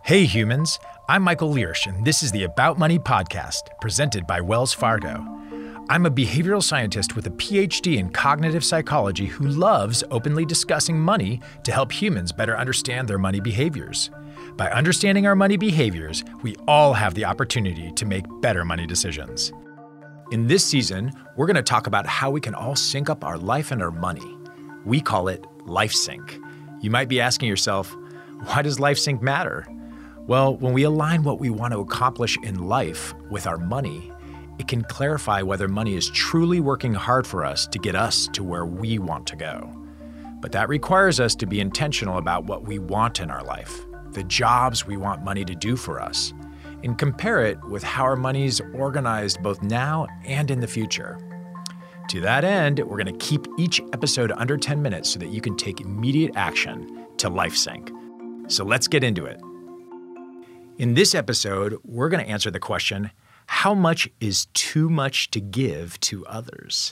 Hey humans, I'm Michael Learsh, and this is the About Money podcast, presented by Wells Fargo. I'm a behavioral scientist with a PhD in cognitive psychology who loves openly discussing money to help humans better understand their money behaviors. By understanding our money behaviors, we all have the opportunity to make better money decisions. In this season, we're going to talk about how we can all sync up our life and our money. We call it Life Sync. You might be asking yourself, why does Life Sync matter? Well, when we align what we want to accomplish in life with our money, it can clarify whether money is truly working hard for us to get us to where we want to go. But that requires us to be intentional about what we want in our life, the jobs we want money to do for us, and compare it with how our money is organized both now and in the future. To that end, we're going to keep each episode under 10 minutes so that you can take immediate action to Life Sync. So let's get into it. In this episode, we're going to answer the question, how much is too much to give to others?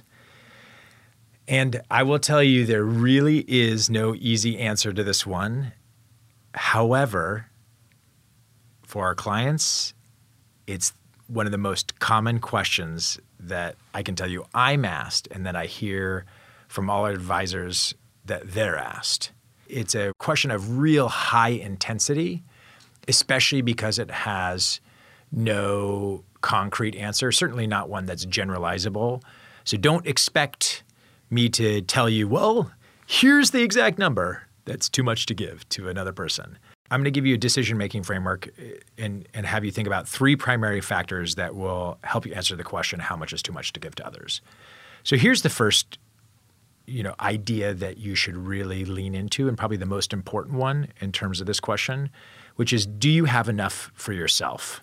And I will tell you, there really is no easy answer to this one. However, for our clients, it's one of the most common questions that I can tell you I'm asked and that I hear from all our advisors that they're asked. It's a question of real high intensity, especially because it has no concrete answer, certainly not one that's generalizable. So don't expect me to tell you, well, here's the exact number that's too much to give to another person. I'm going to give you a decision-making framework and have you think about three primary factors that will help you answer the question, how much is too much to give to others? So here's the first idea that you should really lean into, and probably the most important one in terms of this question, which is, do you have enough for yourself?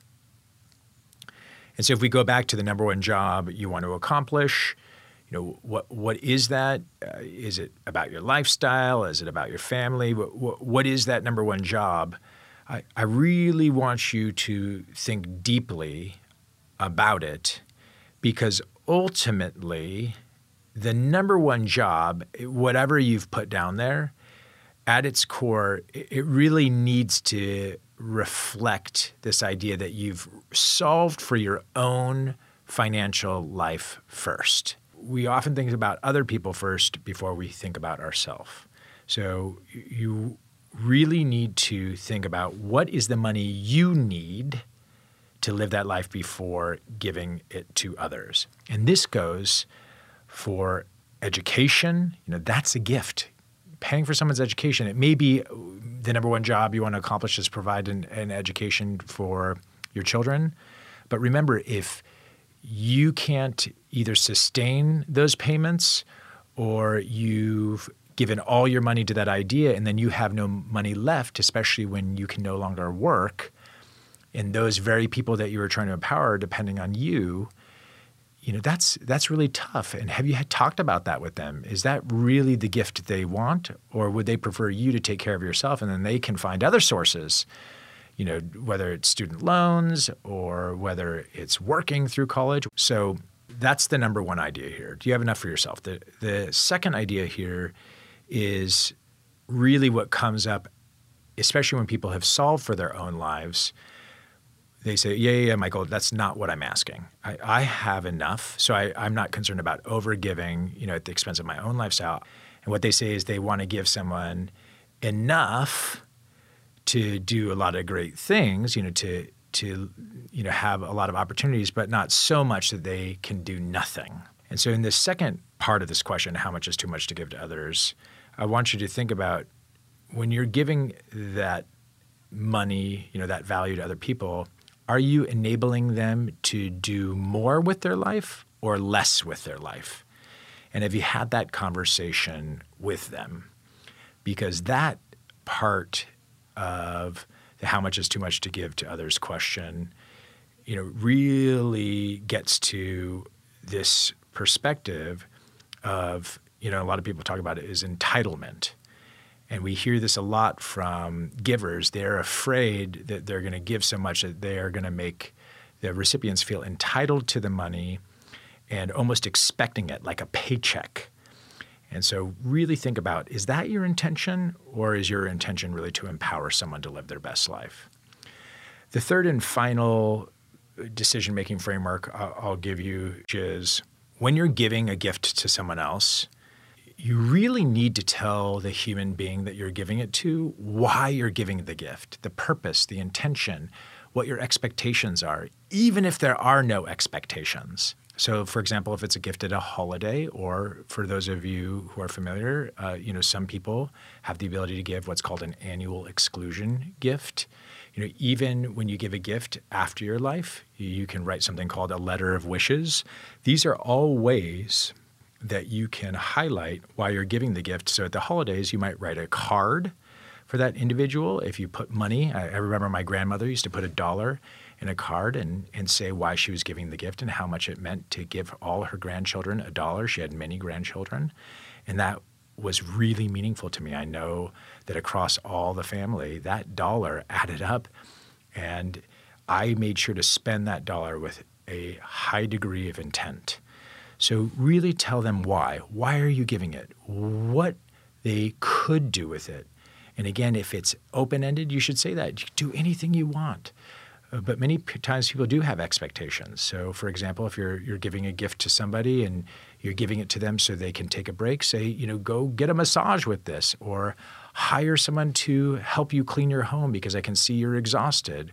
And so if we go back to the number one job you want to accomplish, what is that? Is it about your lifestyle? Is it about your family? What is that number one job? I really want you to think deeply about it, because ultimately, the number one job, whatever you've put down there, at its core, it really needs to reflect this idea that you've solved for your own financial life first. We often think about other people first before we think about ourselves. So you really need to think about what is the money you need to live that life before giving it to others. And this goes for education. That's a gift. Paying for someone's education, it may be the number one job you want to accomplish is provide an education for your children. But remember, if you can't either sustain those payments or you've given all your money to that idea and then you have no money left, especially when you can no longer work, and those very people that you were trying to empower are depending on you, that's really tough. And have you talked about that with them? Is that really the gift they want, or would they prefer you to take care of yourself and then they can find other sources, whether it's student loans or whether it's working through college? So that's the number one idea here. Do you have enough for yourself? The second idea here is really what comes up, especially when people have solved for their own lives. They say, yeah, Michael, that's not what I'm asking. I have enough, so I'm not concerned about overgiving, at the expense of my own lifestyle. And what they say is they want to give someone enough to do a lot of great things, to have a lot of opportunities, but not so much that they can do nothing. And so in the second part of this question, how much is too much to give to others, I want you to think about when you're giving that money, that value to other people, are you enabling them to do more with their life or less with their life? And have you had that conversation with them? Because that part of the how much is too much to give to others question, really gets to this perspective of, a lot of people talk about it as entitlement. And we hear this a lot from givers. They're afraid that they're going to give so much that they are going to make the recipients feel entitled to the money and almost expecting it like a paycheck. And so really think about, is that your intention, or is your intention really to empower someone to live their best life? The third and final decision-making framework I'll give you is when you're giving a gift to someone else, you really need to tell the human being that you're giving it to why you're giving the gift, the purpose, the intention, what your expectations are, even if there are no expectations. So, for example, if it's a gift at a holiday, or for those of you who are familiar, some people have the ability to give what's called an annual exclusion gift. Even when you give a gift after your life, you can write something called a letter of wishes. These are all ways that you can highlight why you're giving the gift. So at the holidays, you might write a card for that individual. If you put money, I remember my grandmother used to put $1 in a card and say why she was giving the gift and how much it meant to give all her grandchildren $1. She had many grandchildren, and that was really meaningful to me. I know that across all the family, that $1 added up, and I made sure to spend that $1 with a high degree of intent. So really tell them why. Why are you giving it? What they could do with it. And again, if it's open-ended, you should say that. You can do anything you want. But many times people do have expectations. So for example, if you're giving a gift to somebody and you're giving it to them so they can take a break, say, go get a massage with this, or hire someone to help you clean your home because I can see you're exhausted.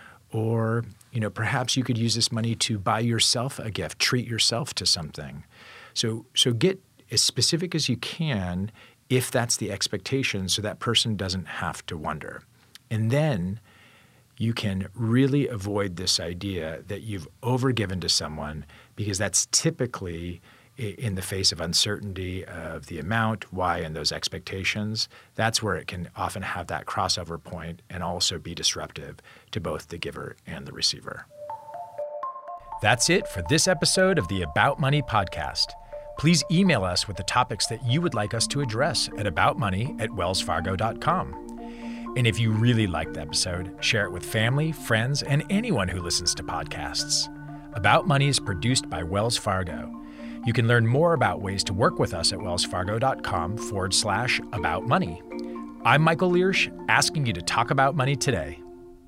Or, perhaps you could use this money to buy yourself a gift, treat yourself to something. So get as specific as you can if that's the expectation, so that person doesn't have to wonder. And then you can really avoid this idea that you've overgiven to someone, because that's typically in the face of uncertainty of the amount, why, and those expectations. That's where it can often have that crossover point and also be disruptive to both the giver and the receiver. That's it for this episode of the About Money podcast. Please email us with the topics that you would like us to address at aboutmoney@wellsfargo.com. And if you really liked the episode, share it with family, friends, and anyone who listens to podcasts. About Money is produced by Wells Fargo. You can learn more about ways to work with us at wellsfargo.com/aboutmoney. I'm Michael Liersch, asking you to talk about money today.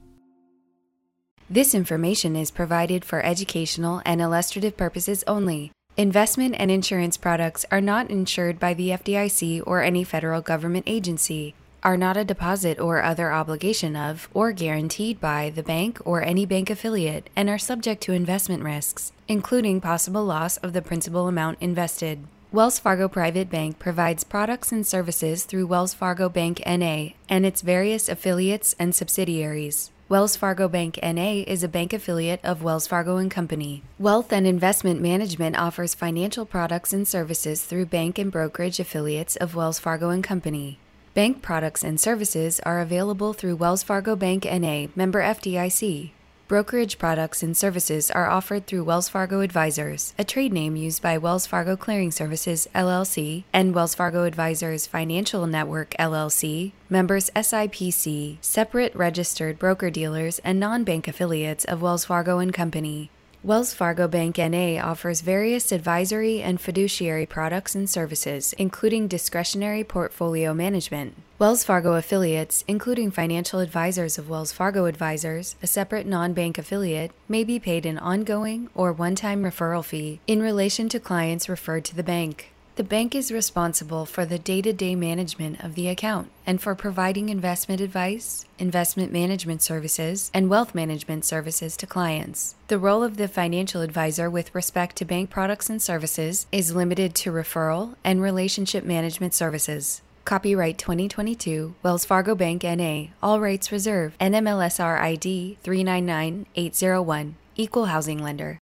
This information is provided for educational and illustrative purposes only. Investment and insurance products are not insured by the FDIC or any federal government agency, are not a deposit or other obligation of, or guaranteed by, the bank or any bank affiliate, and are subject to investment risks, including possible loss of the principal amount invested. Wells Fargo Private Bank provides products and services through Wells Fargo Bank N.A. and its various affiliates and subsidiaries. Wells Fargo Bank N.A. is a bank affiliate of Wells Fargo & Company. Wealth and Investment Management offers financial products and services through bank and brokerage affiliates of Wells Fargo & Company. Bank products and services are available through Wells Fargo Bank N.A., member FDIC. Brokerage products and services are offered through Wells Fargo Advisors, a trade name used by Wells Fargo Clearing Services, LLC, and Wells Fargo Advisors Financial Network, LLC, members SIPC, separate registered broker-dealers and non-bank affiliates of Wells Fargo & Company. Wells Fargo Bank N.A. offers various advisory and fiduciary products and services, including discretionary portfolio management. Wells Fargo affiliates, including financial advisors of Wells Fargo Advisors, a separate non-bank affiliate, may be paid an ongoing or one-time referral fee in relation to clients referred to the bank. The bank is responsible for the day-to-day management of the account and for providing investment advice, investment management services, and wealth management services to clients. The role of the financial advisor with respect to bank products and services is limited to referral and relationship management services. Copyright 2022, Wells Fargo Bank N.A., all rights reserved, NMLSR ID 399801, Equal Housing Lender.